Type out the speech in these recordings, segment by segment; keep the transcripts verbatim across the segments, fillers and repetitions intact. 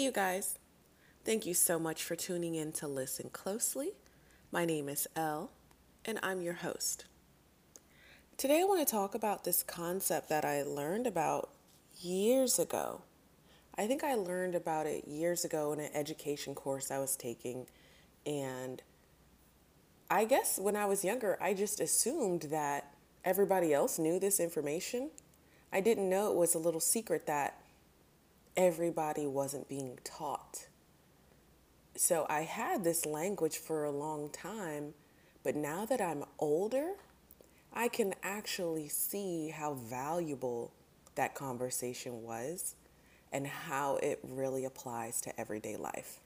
you guys. Thank you so much for tuning in to Listen Closely. My name is Elle, and I'm your host. Today I want to talk about this concept that I learned about years ago. I think I learned about it years ago in an education course I was taking, and I guess when I was younger, I just assumed that everybody else knew this information. I didn't know it was a little secret that everybody wasn't being taught. So I had this language for a long time, but now that I'm older, I can actually see how valuable that conversation was and how it really applies to everyday life.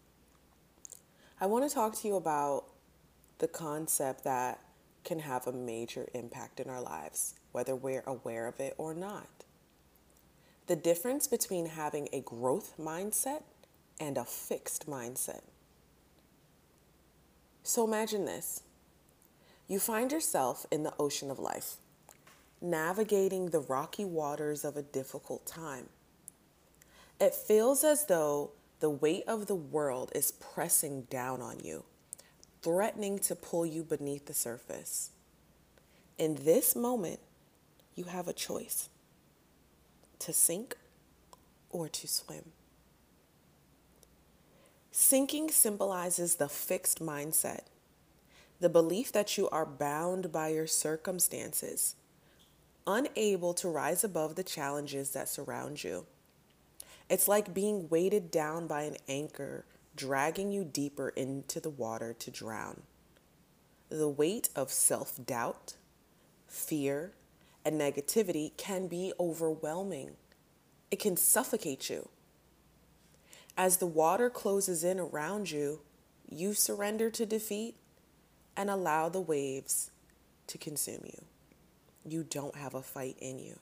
I want to talk to you about the concept that can have a major impact in our lives, whether we're aware of it or not. The difference between having a growth mindset and a fixed mindset. So imagine this. You find yourself in the ocean of life, navigating the rocky waters of a difficult time. It feels as though the weight of the world is pressing down on you, threatening to pull you beneath the surface. In this moment, you have a choice: to sink or to swim. Sinking symbolizes the fixed mindset, the belief that you are bound by your circumstances, unable to rise above the challenges that surround you. It's like being weighted down by an anchor, dragging you deeper into the water to drown. The weight of self-doubt, fear, and negativity can be overwhelming. It can suffocate you. As the water closes in around you, you surrender to defeat and allow the waves to consume you. You don't have a fight in you.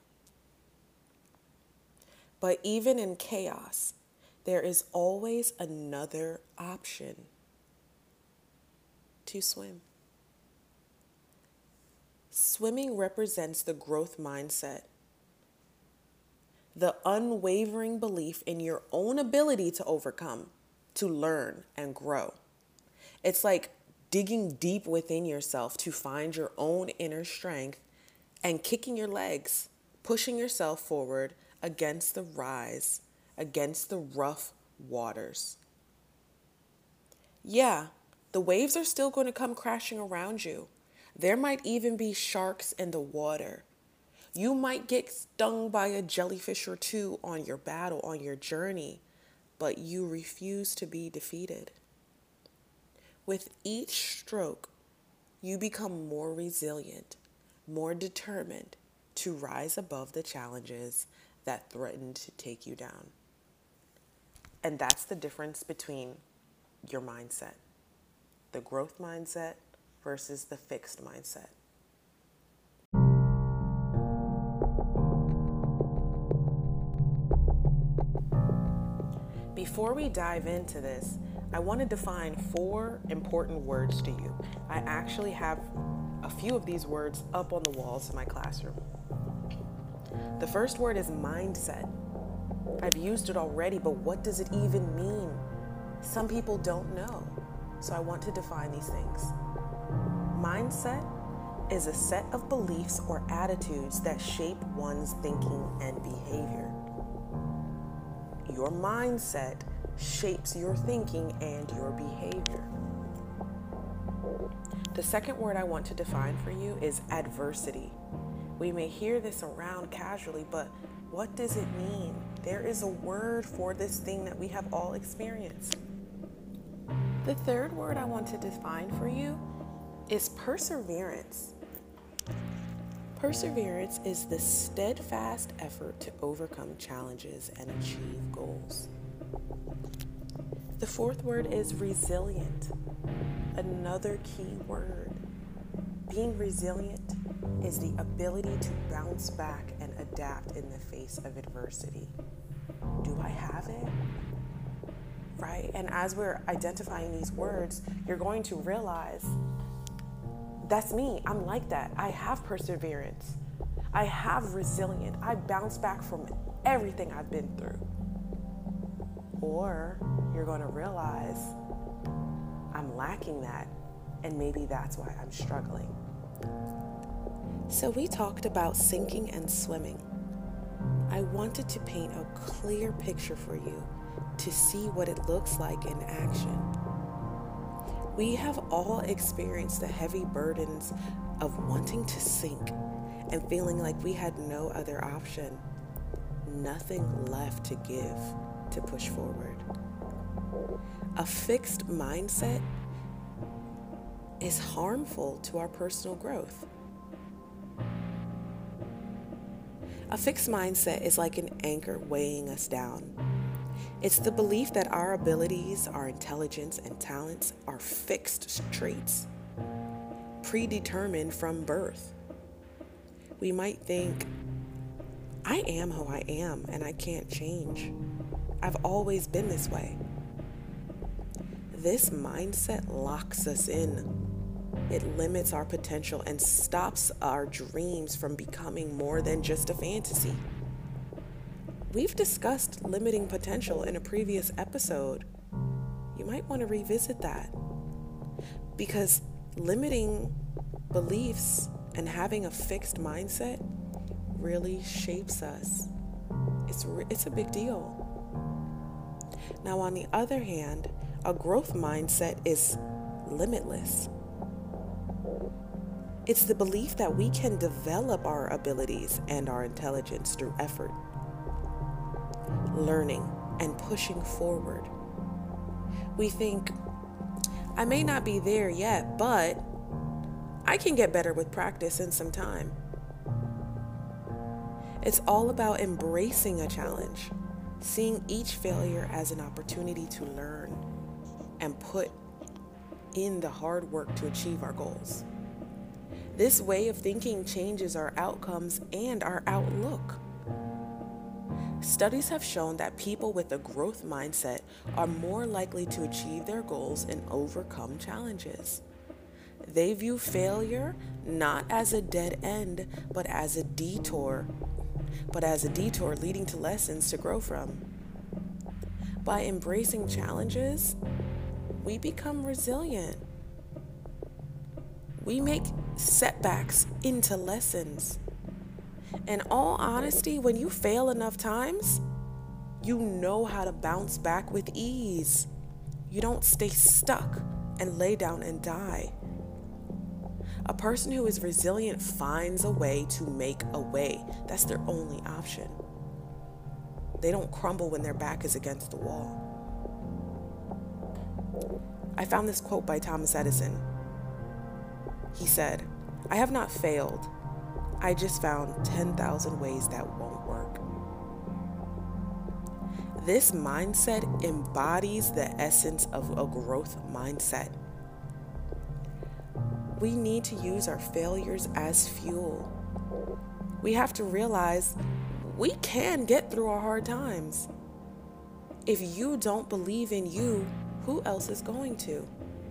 But even in chaos, there is always another option: to swim. Swimming represents the growth mindset, the unwavering belief in your own ability to overcome, to learn and grow. It's like digging deep within yourself to find your own inner strength and kicking your legs, pushing yourself forward against the rise, against the rough waters. Yeah, the waves are still going to come crashing around you. There might even be sharks in the water. You might get stung by a jellyfish or two on your battle, on your journey, but you refuse to be defeated. With each stroke, you become more resilient, more determined to rise above the challenges that threaten to take you down. And that's the difference between your mindset, the growth mindset versus the fixed mindset. Before we dive into this, I want to define four important words to you. I actually have a few of these words up on the walls in my classroom. The first word is mindset. I've used it already, but what does it even mean? Some people don't know, so I want to define these things. Mindset is a set of beliefs or attitudes that shape one's thinking and behavior. Your mindset shapes your thinking and your behavior. The second word I want to define for you is adversity. We may hear this around casually, but what does it mean? There is a word for this thing that we have all experienced. The third word I want to define for you is perseverance. Perseverance is the steadfast effort to overcome challenges and achieve goals. The fourth word is resilient. Another key word. Being resilient is the ability to bounce back and adapt in the face of adversity. Do I have it? Right? And as we're identifying these words, you're going to realize that's me. I'm like that. I have perseverance. I have resilience. I bounce back from everything I've been through. Or you're going to realize I'm lacking that, and maybe that's why I'm struggling. So we talked about sinking and swimming. I wanted to paint a clear picture for you to see what it looks like in action. We have all experienced the heavy burdens of wanting to sink and feeling like we had no other option, nothing left to give to push forward. A fixed mindset is harmful to our personal growth. A fixed mindset is like an anchor weighing us down. It's the belief that our abilities, our intelligence, and talents are fixed traits, predetermined from birth. We might think, I am who I am and I can't change. I've always been this way. This mindset locks us in. It limits our potential and stops our dreams from becoming more than just a fantasy. We've discussed limiting potential in a previous episode. You might want to revisit that, because limiting beliefs and having a fixed mindset really shapes us. It's, it's a big deal. Now, on the other hand, a growth mindset is limitless. It's the belief that we can develop our abilities and our intelligence through effort, learning, and pushing forward. We think, I may not be there yet, but I can get better with practice and some time. It's all about embracing a challenge, seeing each failure as an opportunity to learn and put in the hard work to achieve our goals. This way of thinking changes our outcomes and our outlook. Studies have shown that people with a growth mindset are more likely to achieve their goals and overcome challenges. They view failure not as a dead end, but as a detour, but as a detour leading to lessons to grow from. By embracing challenges, we become resilient. We make setbacks into lessons. In all honesty, when you fail enough times, you know how to bounce back with ease. You don't stay stuck and lay down and die. A person who is resilient finds a way to make a way. That's their only option. They don't crumble when their back is against the wall. I found this quote by Thomas Edison. He said, I have not failed. I just found ten thousand ways that won't work. This mindset embodies the essence of a growth mindset. We need to use our failures as fuel. We have to realize we can get through our hard times. If you don't believe in you, who else is going to?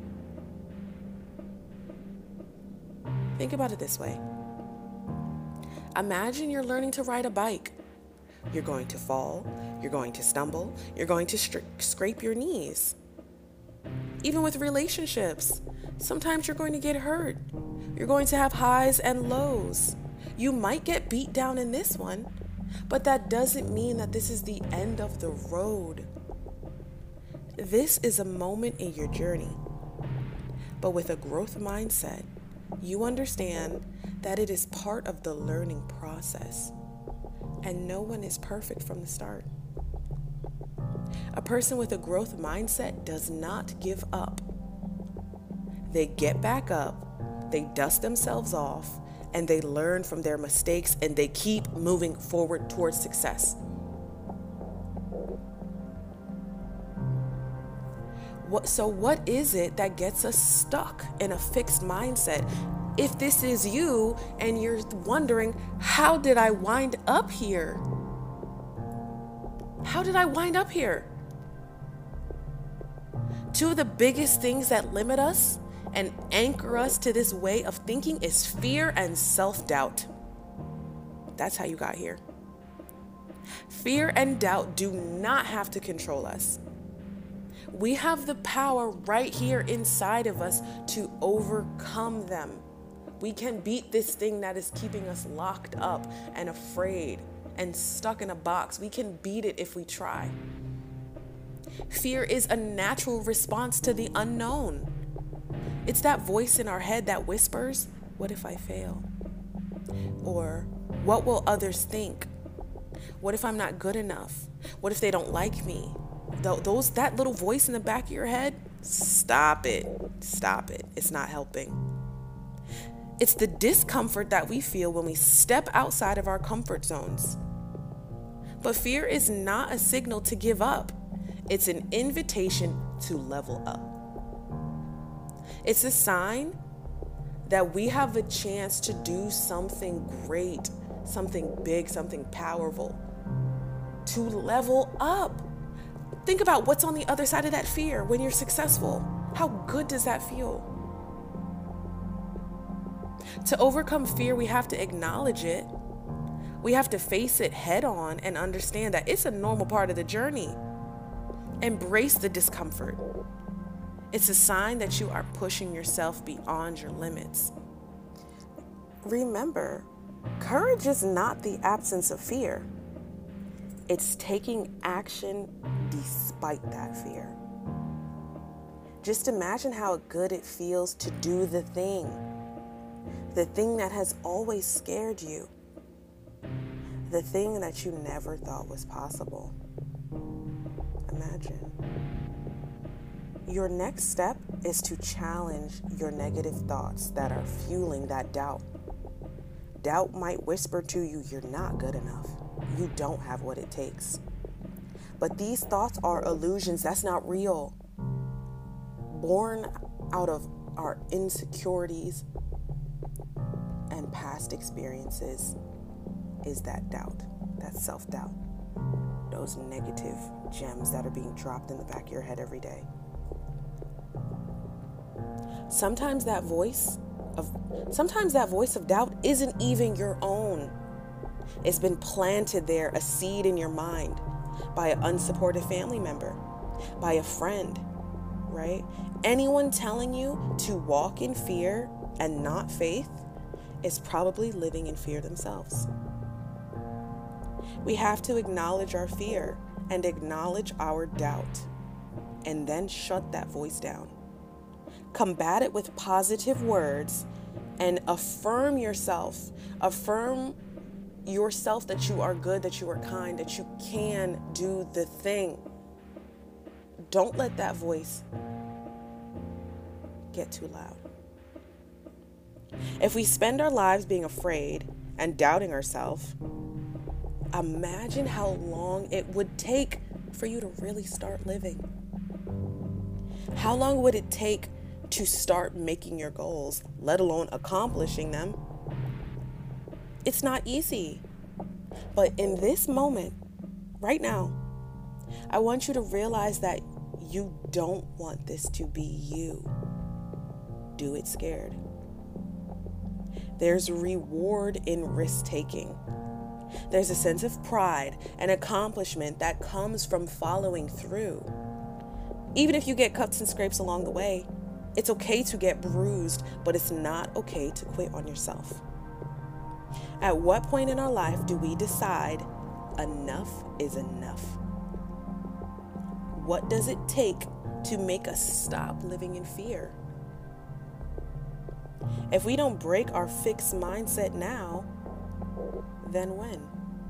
Think about it this way. Imagine you're learning to ride a bike. You're going to fall, you're going to stumble, you're going to stri- scrape your knees. Even with relationships, sometimes you're going to get hurt. You're going to have highs and lows. You might get beat down in this one, but that doesn't mean that this is the end of the road. This is a moment in your journey. But with a growth mindset, you understand that it is part of the learning process, and no one is perfect from the start. A person with a growth mindset does not give up. They get back up, they dust themselves off, and they learn from their mistakes, and they keep moving forward towards success. What, so what is it that gets us stuck in a fixed mindset? If this is you and you're wondering, how did I wind up here? How did I wind up here? Two of the biggest things that limit us and anchor us to this way of thinking is fear and self-doubt. That's how you got here. Fear and doubt do not have to control us. We have the power right here inside of us to overcome them. We can beat this thing that is keeping us locked up and afraid and stuck in a box. We can beat it if we try. Fear is a natural response to the unknown. It's that voice in our head that whispers, "What if I fail?" Or, "What will others think? What if I'm not good enough? What if they don't like me?" Th- those that little voice in the back of your head, stop it. Stop it. It's not helping. It's the discomfort that we feel when we step outside of our comfort zones. But fear is not a signal to give up. It's an invitation to level up. It's a sign that we have a chance to do something great, something big, something powerful, to level up. Think about what's on the other side of that fear when you're successful. How good does that feel? To overcome fear, we have to acknowledge it. We have to face it head on and understand that it's a normal part of the journey. Embrace the discomfort. It's a sign that you are pushing yourself beyond your limits. Remember, courage is not the absence of fear. It's taking action despite that fear. Just imagine how good it feels to do the thing, the thing that has always scared you, the thing that you never thought was possible. Imagine. Your next step is to challenge your negative thoughts that are fueling that doubt. Doubt might whisper to you, "You're not good enough. You don't have what it takes." But these thoughts are illusions. That's not real. Born out of our insecurities and past experiences is that doubt, that self-doubt, those negative gems that are being dropped in the back of your head every day. Sometimes that voice of sometimes that voice of doubt isn't even your own. It's been planted there, a seed in your mind, by an unsupportive family member, by a friend, right? Anyone telling you to walk in fear and not faith is probably living in fear themselves. We have to acknowledge our fear and acknowledge our doubt, and then shut that voice down. Combat it with positive words and affirm yourself. Affirm yourself that you are good, that you are kind, that you can do the thing. Don't let that voice get too loud. If we spend our lives being afraid and doubting ourselves, imagine how long it would take for you to really start living. How long would it take to start making your goals, let alone accomplishing them? It's not easy. But in this moment, right now, I want you to realize that you don't want this to be you. Do it scared. There's reward in risk-taking. There's a sense of pride and accomplishment that comes from following through. Even if you get cuts and scrapes along the way, it's okay to get bruised, but it's not okay to quit on yourself. At what point in our life do we decide enough is enough? What does it take to make us stop living in fear? If we don't break our fixed mindset now, then when?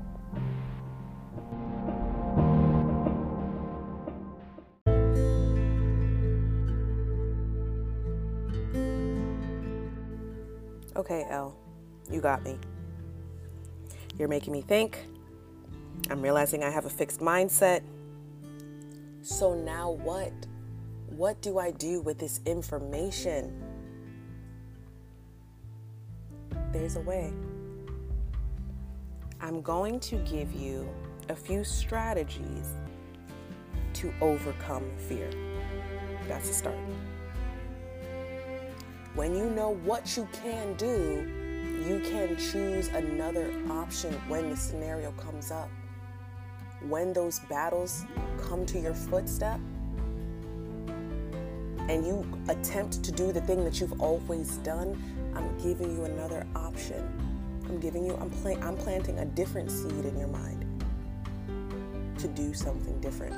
Okay, Elle, you got me. You're making me think. I'm realizing I have a fixed mindset. So now what? What do I do with this information? There's a way. I'm going to give you a few strategies to overcome fear. That's a start. When you know what you can do, you can choose another option when the scenario comes up. When those battles come to your footstep, and you attempt to do the thing that you've always done, I'm giving you another option. I'm giving you, I'm, pla- I'm planting a different seed in your mind to do something different.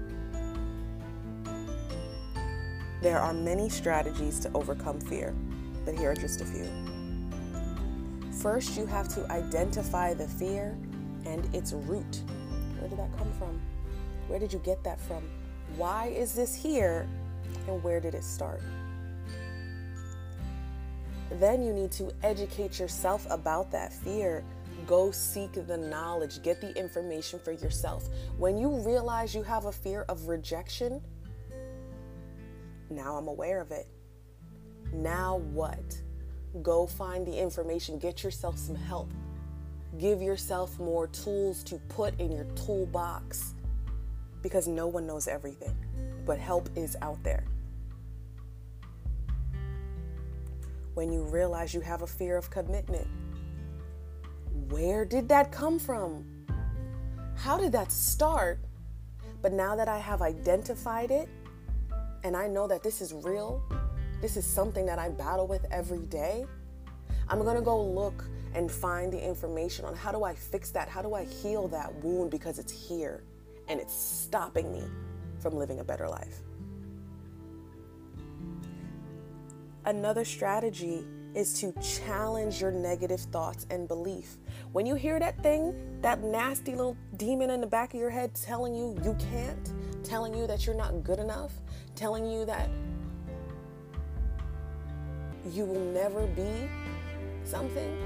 There are many strategies to overcome fear, but here are just a few. First, you have to identify the fear and its root. Where did that come from? Where did you get that from? Why is this here? And where did it start? Then you need to educate yourself about that fear. Go seek the knowledge. Get the information for yourself. When you realize you have a fear of rejection, now I'm aware of it. Now what? Go find the information. Get yourself some help. Give yourself more tools to put in your toolbox, because no one knows everything, but help is out there. When you realize you have a fear of commitment, where did that come from? How did that start? But now that I have identified it, and I know that this is real, this is something that I battle with every day, I'm going to go look and find the information on how do I fix that? How do I heal that wound, because it's here and it's stopping me from living a better life. Another strategy is to challenge your negative thoughts and belief. When you hear that thing, that nasty little demon in the back of your head telling you you can't, telling you that you're not good enough, telling you that you will never be something,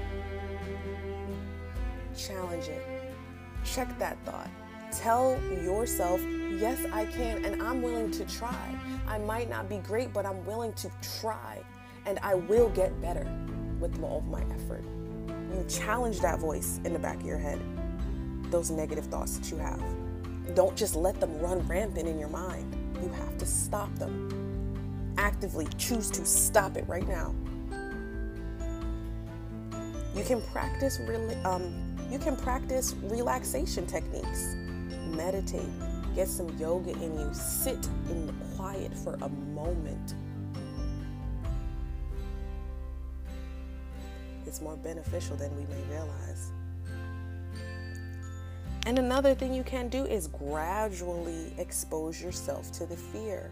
challenge it. Check that thought. Tell yourself, yes, I can, and I'm willing to try. I might not be great, but I'm willing to try, and I will get better with all of my effort. You challenge that voice in the back of your head, those negative thoughts that you have. Don't just let them run rampant in your mind. You have to stop them. Actively choose to stop it right now. You can practice really, um, you can practice relaxation techniques. Meditate. Get some yoga in you. Sit in the quiet for a moment. It's more beneficial than we may realize. And another thing you can do is gradually expose yourself to the fear.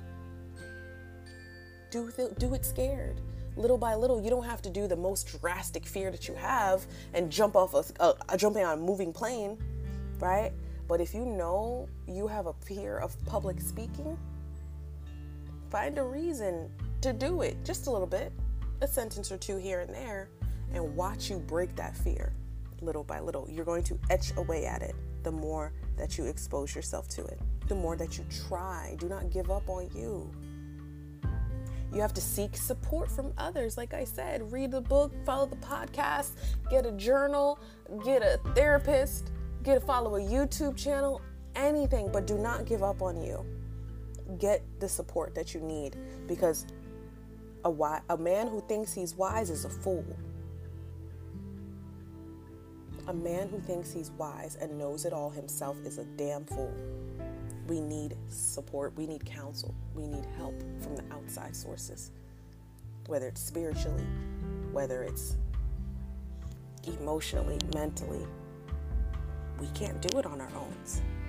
Do, the, do it scared. Little by little. You don't have to do the most drastic fear that you have and jump off a, a jumping on a moving plane, right? But if you know you have a fear of public speaking, find a reason to do it, just a little bit, a sentence or two here and there, and watch you break that fear little by little. You're going to etch away at it the more that you expose yourself to it, the more that you try. Do not give up on you. You have to seek support from others. Like I said, read the book, follow the podcast, get a journal, get a therapist, get a follow a YouTube channel, anything, but do not give up on you. Get the support that you need, because a, wi- a man who thinks he's wise is a fool. A man who thinks he's wise and knows it all himself is a damn fool. We need support. We need counsel. We need help from the outside sources, whether it's spiritually, whether it's emotionally, mentally. We can't do it on our own.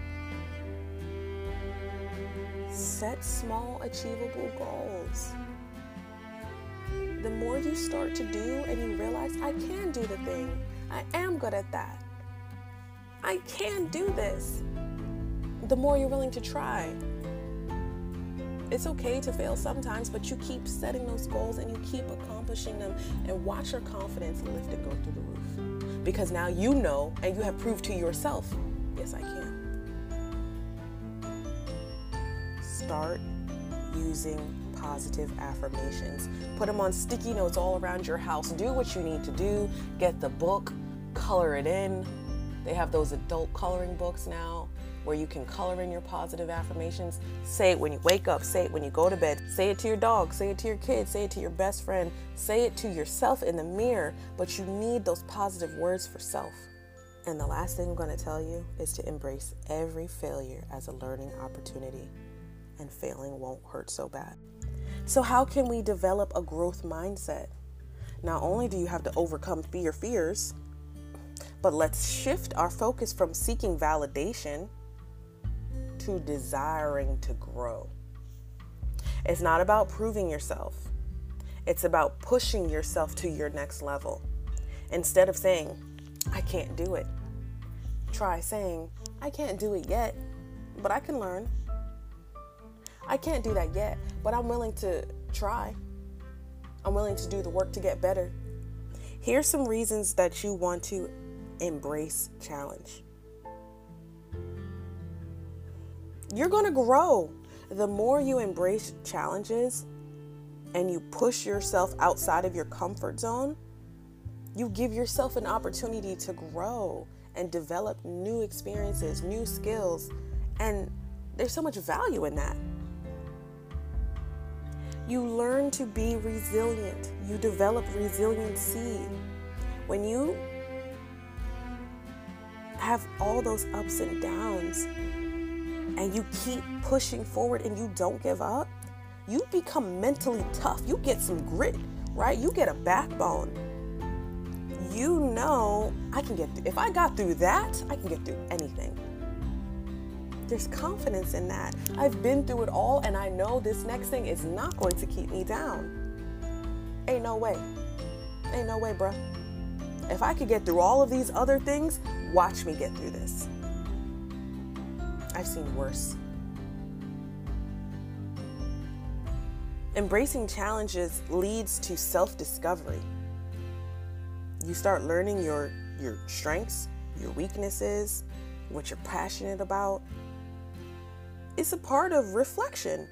Set small, achievable goals. The more you start to do and you realize, I can do the thing. I am good at that. I can do this. The more you're willing to try. It's okay to fail sometimes, but you keep setting those goals and you keep accomplishing them, and watch your confidence lift and go through the roof. Because now you know and you have proved to yourself, yes, I can. Start using positive affirmations. Put them on sticky notes all around your house. Do what you need to do. Get the book, color it in. They have those adult coloring books now where you can color in your positive affirmations. Say it when you wake up. Say it when you go to bed. Say it to your dog. Say it to your kids. Say it to your best friend. Say it to yourself in the mirror. But you need those positive words for self. And the last thing I'm going to tell you is to embrace every failure as a learning opportunity. And failing won't hurt so bad. So how can we develop a growth mindset? Not only do you have to overcome your fears, but let's shift our focus from seeking validation to desiring to grow. It's not about proving yourself. It's about pushing yourself to your next level. Instead of saying, I can't do it, try saying, I can't do it yet, but I can learn. I can't do that yet, but I'm willing to try. I'm willing to do the work to get better. Here's some reasons that you want to embrace challenge. You're going to grow. The more you embrace challenges and you push yourself outside of your comfort zone, you give yourself an opportunity to grow and develop new experiences, new skills, and there's so much value in that. You learn to be resilient. You develop resiliency. When you have all those ups and downs and you keep pushing forward and you don't give up, you become mentally tough. You get some grit, right? You get a backbone. You know, I can get through. If I got through that, I can get through anything. There's confidence in that. I've been through it all, and I know this next thing is not going to keep me down. Ain't no way. Ain't no way, bruh. If I could get through all of these other things, watch me get through this. I've seen worse. Embracing challenges leads to self-discovery. You start learning your, your strengths, your weaknesses, what you're passionate about. It's a part of reflection.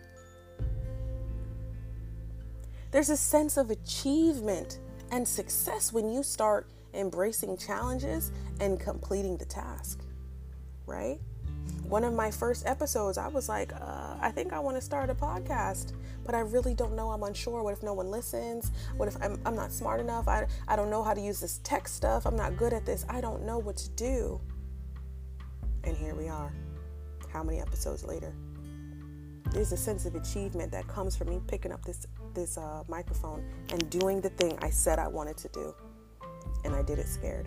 There's a sense of achievement and success when you start embracing challenges and completing the task, right? One of my first episodes, I was like, uh, I think I want to start a podcast, but I really don't know. I'm unsure. What if no one listens? What if I'm, I'm not smart enough? I, I don't know how to use this tech stuff. I'm not good at this. I don't know what to do. And here we are. How many episodes later? There's a sense of achievement that comes from me picking up this this uh, microphone and doing the thing I said I wanted to do. And I did it scared.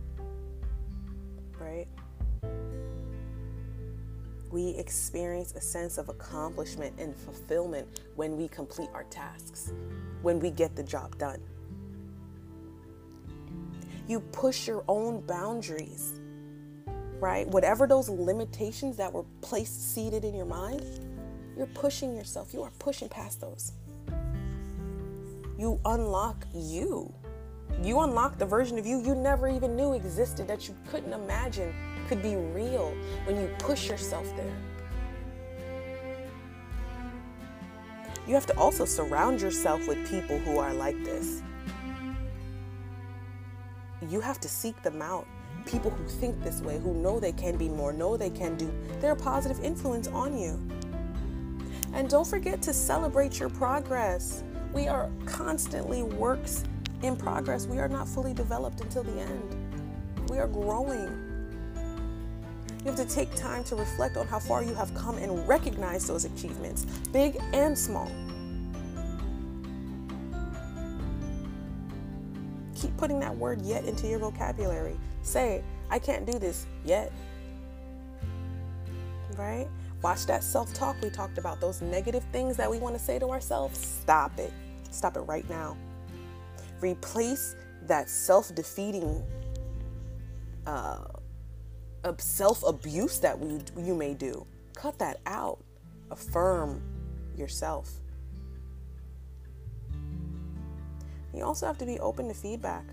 Right? We experience a sense of accomplishment and fulfillment when we complete our tasks, when we get the job done. You push your own boundaries. Right? Whatever those limitations that were placed, seated in your mind, you're pushing yourself. You are pushing past those. You unlock you. You unlock the version of you you never even knew existed, that you couldn't imagine could be real when you push yourself there. You have to also surround yourself with people who are like this. You have to seek them out. People who think this way, who know they can be more, know they can do. They're a positive influence on you. And don't forget to celebrate your progress. We are constantly works in progress. We are not fully developed until the end. We are growing. You have to take time to reflect on how far you have come and recognize those achievements, big and small. Keep putting that word yet into your vocabulary. Say, I can't do this yet. Right? Watch that self-talk we talked about. Those negative things that we want to say to ourselves. Stop it. Stop it right now. Replace that self-defeating uh, self-abuse that we, you may do. Cut that out. Affirm yourself. You also have to be open to feedback.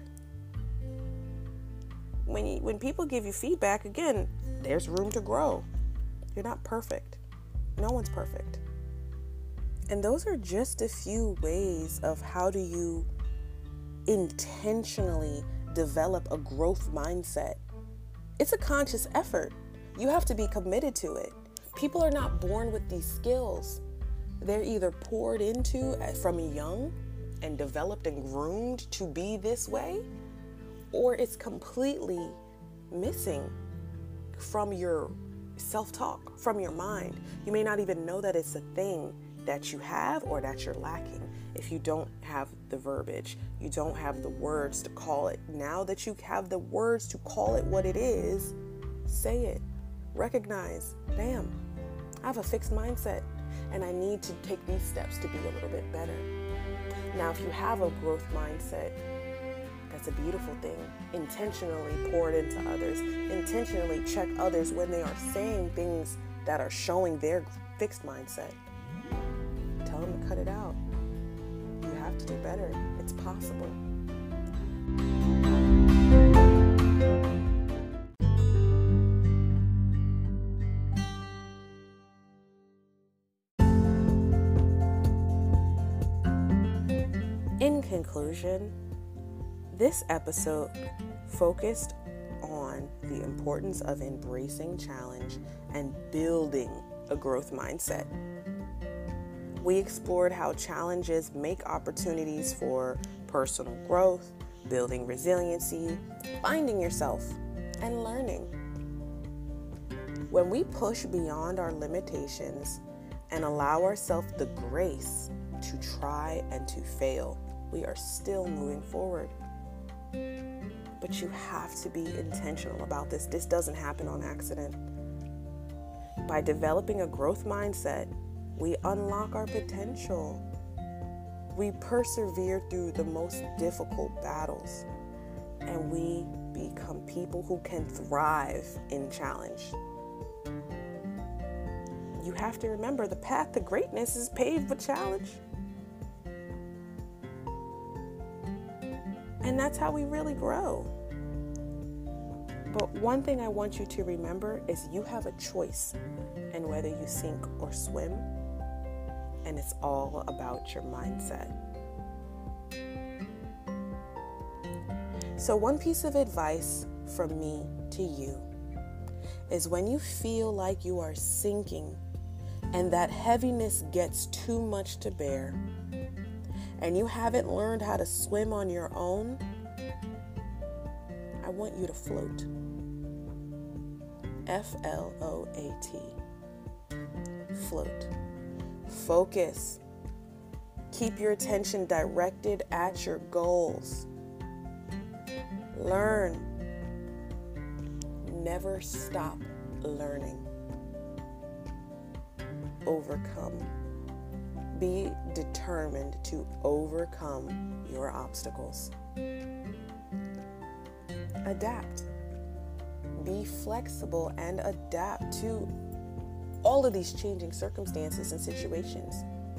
When you, when people give you feedback, again, there's room to grow. You're not perfect. No one's perfect. And those are just a few ways of how do you intentionally develop a growth mindset. It's a conscious effort. You have to be committed to it. People are not born with these skills. They're either poured into from young and developed and groomed to be this way, or it's completely missing from your self-talk, from your mind. You may not even know that it's a thing that you have or that you're lacking. If you don't have the verbiage, you don't have the words to call it. Now that you have the words to call it what it is, say it. Recognize, damn, I have a fixed mindset and I need to take these steps to be a little bit better. Now, if you have a growth mindset, that's a beautiful thing. Intentionally pour it into others. Intentionally check others when they are saying things that are showing their fixed mindset. Tell them to cut it out. You have to do better. It's possible. In conclusion, this episode focused on the importance of embracing challenge and building a growth mindset. We explored how challenges make opportunities for personal growth, building resiliency, finding yourself, and learning. When we push beyond our limitations and allow ourselves the grace to try and to fail, we are still moving forward. But you have to be intentional about this. This doesn't happen on accident. By developing a growth mindset, we unlock our potential. We persevere through the most difficult battles, and we become people who can thrive in challenge. You have to remember, the path to greatness is paved with challenge. And that's how we really grow. But one thing I want you to remember is you have a choice in whether you sink or swim. And it's all about your mindset. So one piece of advice from me to you is, when you feel like you are sinking and that heaviness gets too much to bear, and you haven't learned how to swim on your own, I want you to float. F L O A T. Float. Focus. Keep your attention directed at your goals. Learn. Never stop learning. Overcome. Be determined to overcome your obstacles. Adapt. Be flexible and adapt to all of these changing circumstances and situations.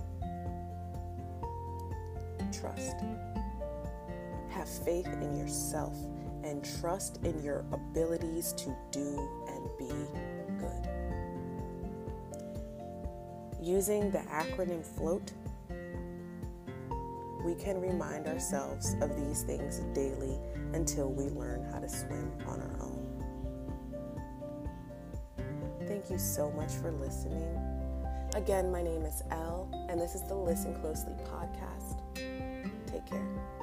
Trust. Have faith in yourself and trust in your abilities to do and be good. Using the acronym FLOAT, we can remind ourselves of these things daily until we learn how to swim on our own. Thank you so much for listening. Again, my name is Elle, and this is the Listen Closely podcast. Take care.